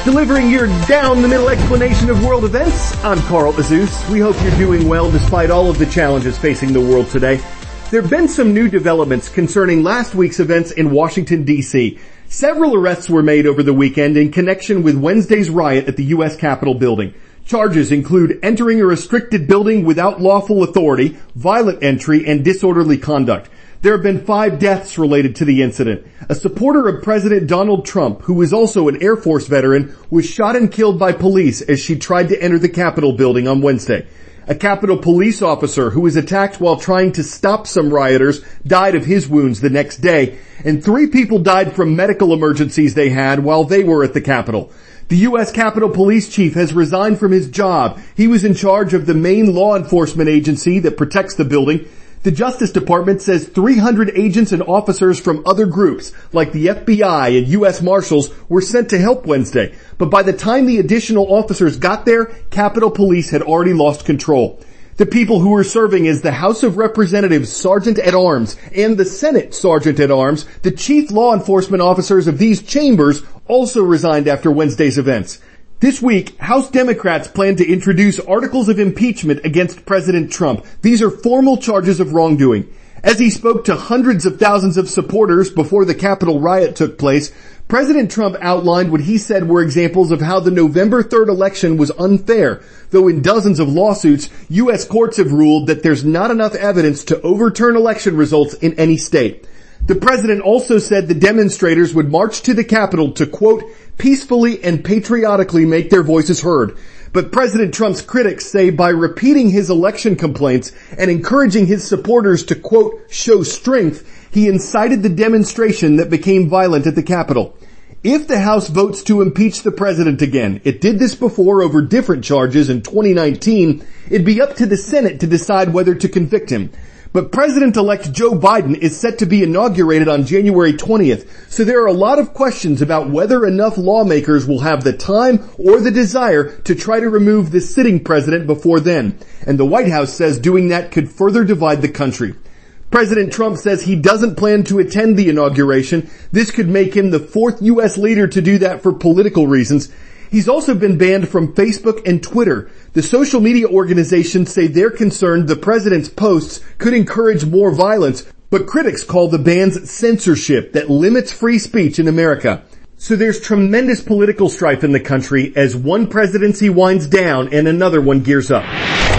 Delivering your down-the-middle explanation of world events, I'm Carl Azus. We hope you're doing well despite all of the challenges facing the world today. There have been some new developments concerning last week's events in Washington, D.C. Several arrests were made over the weekend in connection with Wednesday's riot at the U.S. Capitol building. Charges include entering a restricted building without lawful authority, violent entry, and disorderly conduct. There have been 5 deaths related to the incident. A supporter of President Donald Trump, who is also an Air Force veteran, was shot and killed by police as she tried to enter the Capitol building on Wednesday. A Capitol police officer who was attacked while trying to stop some rioters died of his wounds the next day, and 3 people died from medical emergencies they had while they were at the Capitol. The U.S. Capitol Police Chief has resigned from his job. He was in charge of the main law enforcement agency that protects the building. The Justice Department says 300 agents and officers from other groups, like the FBI and U.S. Marshals, were sent to help Wednesday. But by the time the additional officers got there, Capitol Police had already lost control. The people who were serving as the House of Representatives Sergeant-at-Arms and the Senate Sergeant-at-Arms, the chief law enforcement officers of these chambers, also resigned after Wednesday's events. This week, House Democrats plan to introduce articles of impeachment against President Trump. These are formal charges of wrongdoing. As he spoke to hundreds of thousands of supporters before the Capitol riot took place, President Trump outlined what he said were examples of how the November 3rd election was unfair, though in dozens of lawsuits, U.S. courts have ruled that there's not enough evidence to overturn election results in any state. The president also said the demonstrators would march to the Capitol to, quote, peacefully and patriotically make their voices heard. But President Trump's critics say by repeating his election complaints and encouraging his supporters to, quote, show strength, he incited the demonstration that became violent at the Capitol. If the House votes to impeach the president again, it did this before over different charges in 2019, it'd be up to the Senate to decide whether to convict him. But President-elect Joe Biden is set to be inaugurated on January 20th, so there are a lot of questions about whether enough lawmakers will have the time or the desire to try to remove the sitting president before then. And the White House says doing that could further divide the country. President Trump says he doesn't plan to attend the inauguration. This could make him the 4th U.S. leader to do that for political reasons. He's also been banned from Facebook and Twitter. The social media organizations say they're concerned the president's posts could encourage more violence, but critics call the bans censorship that limits free speech in America. So there's tremendous political strife in the country as one presidency winds down and another one gears up.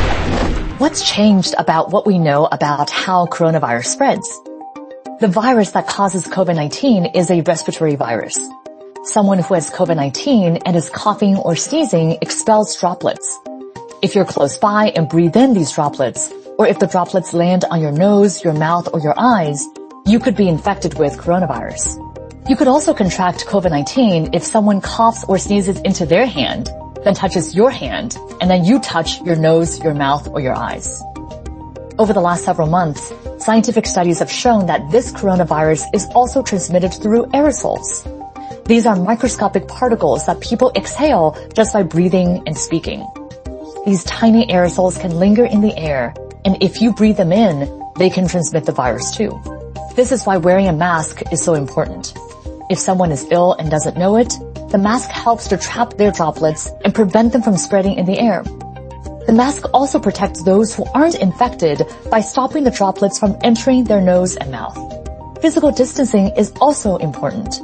What's changed about what we know about how coronavirus spreads? The virus that causes COVID-19 is a respiratory virus. Someone who has COVID-19 and is coughing or sneezing expels droplets. If you're close by and breathe in these droplets, or if the droplets land on your nose, your mouth, or your eyes, you could be infected with coronavirus. You could also contract COVID-19 if someone coughs or sneezes into their hand, then touches your hand, and then you touch your nose, your mouth, or your eyes. Over the last several months, scientific studies have shown that this coronavirus is also transmitted through aerosols. These are microscopic particles that people exhale just by breathing and speaking. These tiny aerosols can linger in the air, and if you breathe them in, they can transmit the virus too. This is why wearing a mask is so important. If someone is ill and doesn't know it, the mask helps to trap their droplets and prevent them from spreading in the air. The mask also protects those who aren't infected by stopping the droplets from entering their nose and mouth. Physical distancing is also important.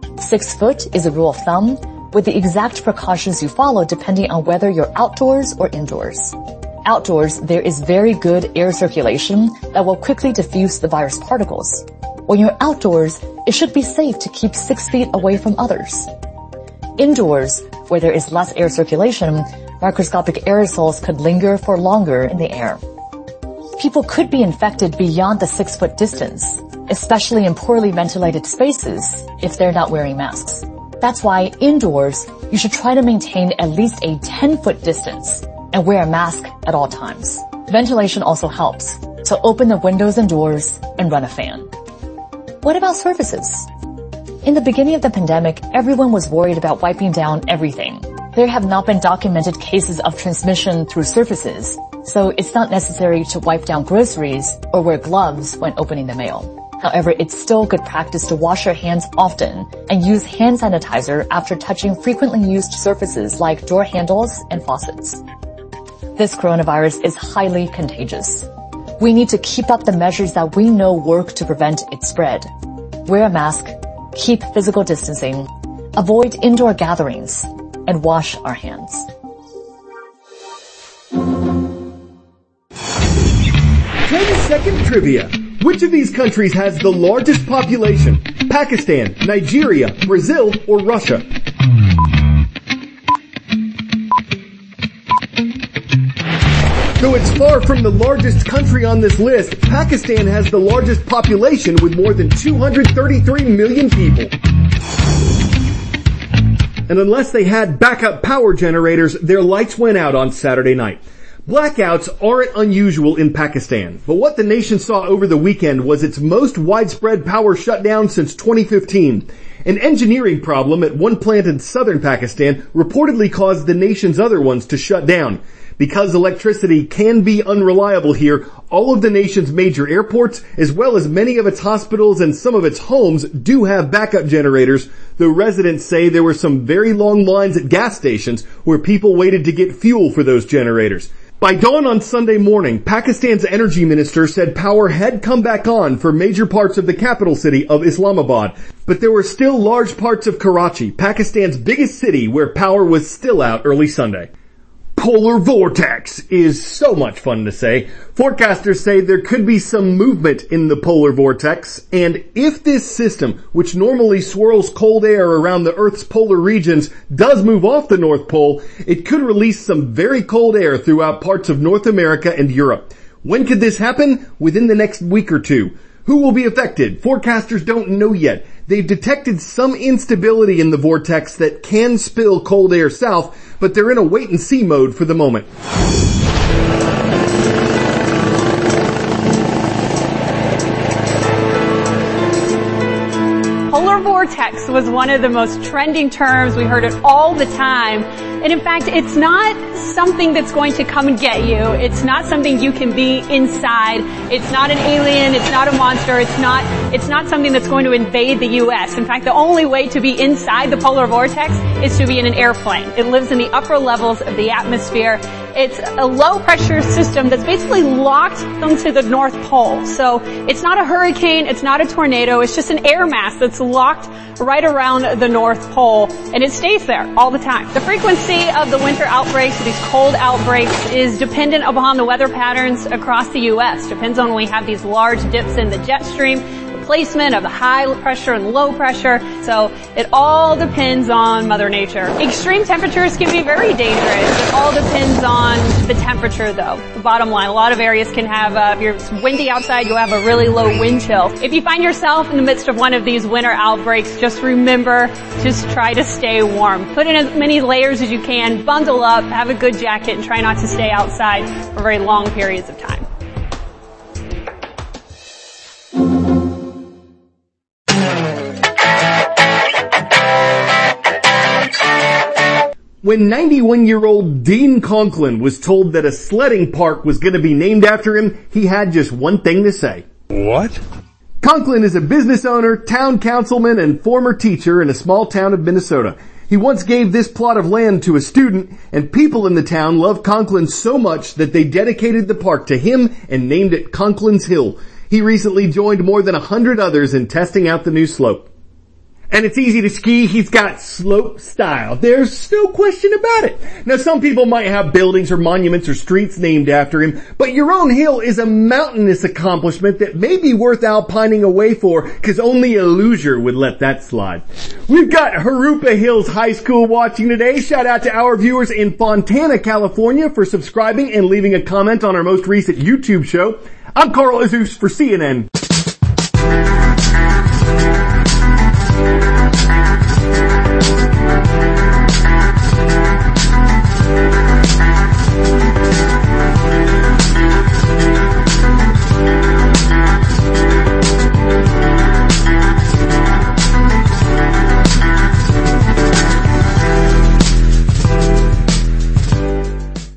6 foot is a rule of thumb, with the exact precautions you follow depending on whether you're outdoors or indoors. Outdoors, there is very good air circulation that will quickly diffuse the virus particles. When you're outdoors, it should be safe to keep 6 feet away from others. Indoors, where there is less air circulation, microscopic aerosols could linger for longer in the air. People could be infected beyond the 6 foot distance, especially in poorly ventilated spaces if they're not wearing masks. That's why indoors, you should try to maintain at least a 10-foot distance and wear a mask at all times. Ventilation also helps, so open the windows and doors and run a fan. What about surfaces? In the beginning of the pandemic, everyone was worried about wiping down everything. There have not been documented cases of transmission through surfaces, so it's not necessary to wipe down groceries or wear gloves when opening the mail. However, it's still good practice to wash your hands often and use hand sanitizer after touching frequently used surfaces like door handles and faucets. This coronavirus is highly contagious. We need to keep up the measures that we know work to prevent its spread. Wear a mask, keep physical distancing, avoid indoor gatherings, and wash our hands. 10-second trivia. Which of these countries has the largest population? Pakistan, Nigeria, Brazil, or Russia? Though it's far from the largest country on this list, Pakistan has the largest population with more than 233 million people. And unless they had backup power generators, their lights went out on Saturday night. Blackouts aren't unusual in Pakistan, but what the nation saw over the weekend was its most widespread power shutdown since 2015. An engineering problem at one plant in southern Pakistan reportedly caused the nation's other ones to shut down. Because electricity can be unreliable here, all of the nation's major airports, as well as many of its hospitals and some of its homes, do have backup generators, though residents say there were some very long lines at gas stations where people waited to get fuel for those generators. By dawn on Sunday morning, Pakistan's energy minister said power had come back on for major parts of the capital city of Islamabad, but there were still large parts of Karachi, Pakistan's biggest city, where power was still out early Sunday. Polar vortex is so much fun to say. Forecasters say there could be some movement in the polar vortex, and if this system, which normally swirls cold air around the Earth's polar regions, does move off the North Pole, it could release some very cold air throughout parts of North America and Europe. When could this happen? Within the next week or two. Who will be affected? Forecasters don't know yet. They've detected some instability in the vortex that can spill cold air south, but they're in a wait-and-see mode for the moment. Polar vortex was one of the most trending terms. We heard it all the time. And in fact, it's not something that's going to come and get you. It's not something you can be inside. It's not an alien. It's not a monster. It's not something that's going to invade the U.S. In fact, the only way to be inside the polar vortex is to be in an airplane. It lives in the upper levels of the atmosphere. It's a low pressure system that's basically locked onto the North Pole. So it's not a hurricane. It's not a tornado. It's just an air mass that's locked right around the North Pole, and it stays there all the time. The frequency of the winter outbreaks, these cold outbreaks, is dependent upon the weather patterns across the U.S. Depends on when we have these large dips in the jet stream, the placement of the high pressure and low pressure. So it all depends on Mother Nature. Extreme temperatures can be very dangerous. It all depends on the temperature, though. The bottom line, a lot of areas can have, if you're windy outside, you'll have a really low wind chill. If you find yourself in the midst of one of these winter outbreaks, just remember, just try to stay warm. Put in as many layers as you can, bundle up, have a good jacket, and try not to stay outside for very long periods of time. When 91-year-old Dean Conklin was told that a sledding park was going to be named after him, he had just one thing to say. What? Conklin is a business owner, town councilman, and former teacher in a small town of Minnesota. He once gave this plot of land to a student, and people in the town loved Conklin so much that they dedicated the park to him and named it Conklin's Hill. He recently joined more than 100 others in testing out the new slope. And it's easy to ski. He's got slope style. There's no question about it. Now, some people might have buildings or monuments or streets named after him, but your own hill is a mountainous accomplishment that may be worth alpining away for, because only a loser would let that slide. We've got Jurupa Hills High School watching today. Shout out to our viewers in Fontana, California for subscribing and leaving a comment on our most recent YouTube show. I'm Carl Azuz for CNN.